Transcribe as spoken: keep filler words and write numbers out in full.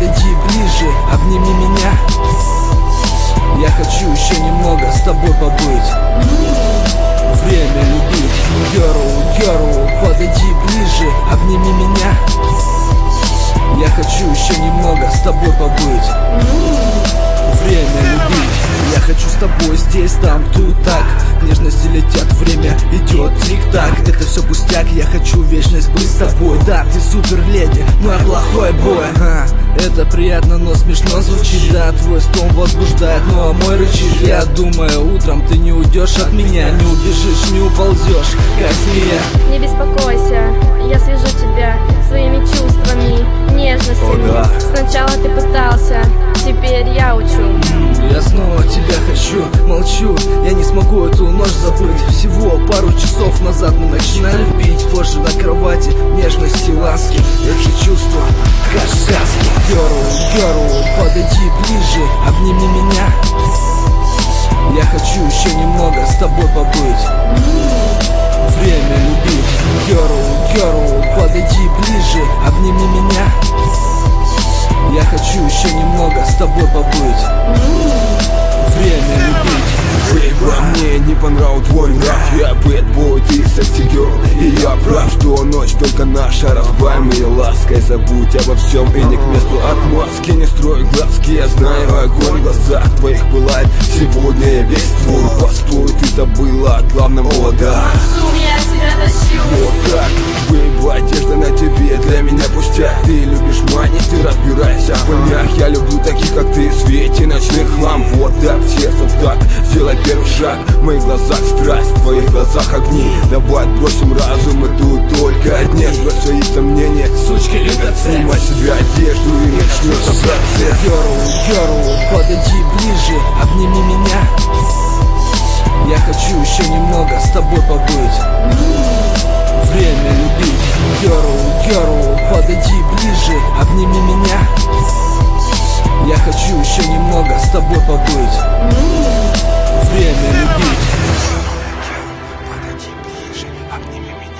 подойди ближе, обними меня. Я хочу еще немного с тобой побыть. Время любить. Girl, girl, подойди ближе, обними меня. Я хочу еще немного с тобой побыть. Время любить. Я хочу с тобой здесь, там, тут, так. Нежности летят, время идет тик-так. Это все пустяк, я хочу вечность быть с тобой. Да, ты супер леди, мой плохой бой. Ага, это приятно, но смешно звучит. Да, твой стон возбуждает, ну а мой рычит. Я думаю, утром ты не уйдешь от меня. Не убежишь, не уползешь, как змея. Не беспокойся, я свяжу тебя своими чувствами, нежностями. О, да. Сначала ты пытался, теперь я учу. Я снова тебя хочу, молчу, я не смогу эту ночь забыть. Всего пару часов назад мы начинали любить. Позже на кровати, нежности, ласки. Эти чувства, как сказки. Girl, girl, подойди ближе, обними меня. Я хочу еще немного с тобой побыть. Время любить. Girl, girl, подойди ближе, обними меня. Я хочу еще немного с тобой побыть. Время любить. Бейба, мне не понравился твой нрав. Я бэтбой, ты секси герл. И я прав, что ночь только наша. Разбавь моей лаской, забудь обо всем и не к месту отмазки. Не строй глазки, я знаю, огонь в глазах твоих пылает. Сегодня я весь твой. Постой, ты забыла о главном, о да. Я тебя тащу. Вот так, бейба, одежда на тебе для меня пустяк. Ты любишь мани, ты разбираешься в пылях. Я люблю таких, как ты, в свете ночных ламп. Вот так, сердцем так, сделай первый шаг. В моих глазах страсть, в твоих глазах огни. Давай отбросим разум, мы тут только одни. Сбрось свои сомнения, сучки любят секс. Снимай себе одежду и начнется процесс. Girl, girl, подойди ближе, обними меня. Я хочу еще немного с тобой побыть. Время любить. Girl, girl, подойди ближе, обними меня. Я хочу еще немного с тобой побыть. Время любить. Подойди ближе, обними меня.